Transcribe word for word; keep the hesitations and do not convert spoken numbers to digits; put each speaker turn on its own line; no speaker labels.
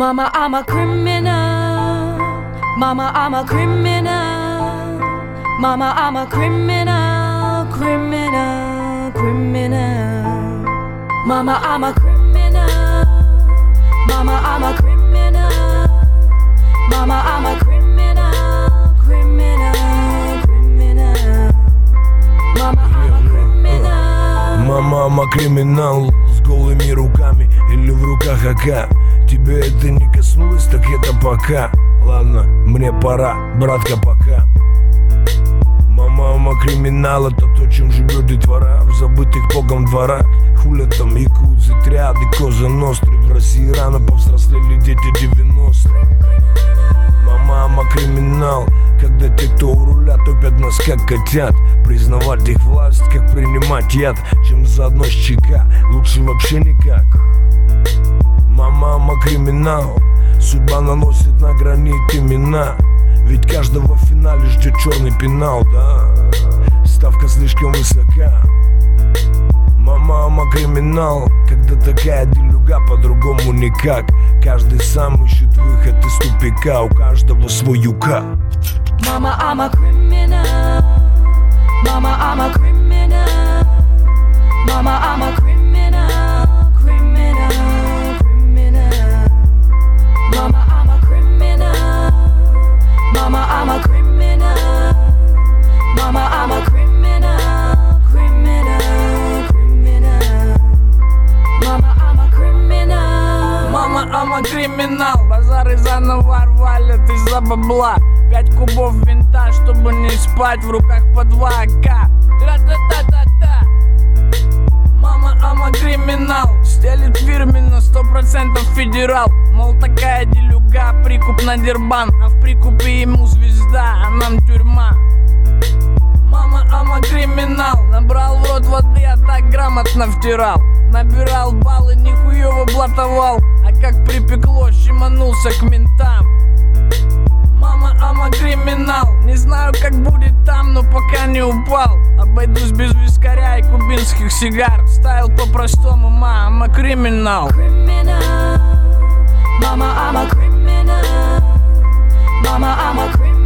Mama, I'm a criminal. Mama, I'm a criminal. Mama, I'm a criminal, criminal, criminal. Mama, I'm a criminal. Mama, I'm a criminal. Mama, I'm a criminal, criminal, criminal. Mama, I'm a criminal.
Мама, I'm a криминал. С голыми руками или в руках А К. Тебе это не коснулось, так это пока. Ладно, мне пора, братка, пока. Мама, I'm a криминал, это то, чем живет детвора в забытых богом дворах. Хуля там якудзы, триады, коза ностры. В России рано повзрослели дети девяностых. Мама, I'm a криминал, когда те, кто у руля, топят нас как котят. Признавать их власть, как принимать яд, чем заодно с ЧК, лучше вообще никак. Мама, I'm a криминал, судьба наносит на гранит имена. Ведь каждого в финале ждет черный пенал, да. Ставка слишком высока. Мама, I'm a криминал, когда такая делюга, по-другому никак. Каждый сам ищет выход из тупика, у каждого свой юка.
Mama, I'm a criminal. Mама, I'm a criminal. Mama, I'm a criminal, criminal, criminal. Mama, I'm a criminal. Mama, I'm a criminal. Mama, I'm a criminal, criminal, criminal. Mama, I'm a criminal.
Мама, I'm a криминал. Базары заново рвали из-за бабла. Пять кубов винта, чтобы не спать, в руках по два А К. Тра-та-та-та-та. Мама, I'm a криминал. Стелит фирменно, сто процентов федерал. Мол, такая делюга, прикуп на дербан. А в прикупе ему звезда, а нам тюрьма. Мама, I'm a криминал. Набрал в рот воды, а так грамотно втирал. Набирал баллы, нихуёво блатовал. А как припекло, щеманулся к ментам. Мама, I'm a криминал. Не знаю, как будет там, но пока не упал. Обойдусь без вискаря и кубинских сигар. Стайл по-простому, ма, I'm a криминал.
Criminal. Mama, I'm a criminal. Mama, I'm a criminal.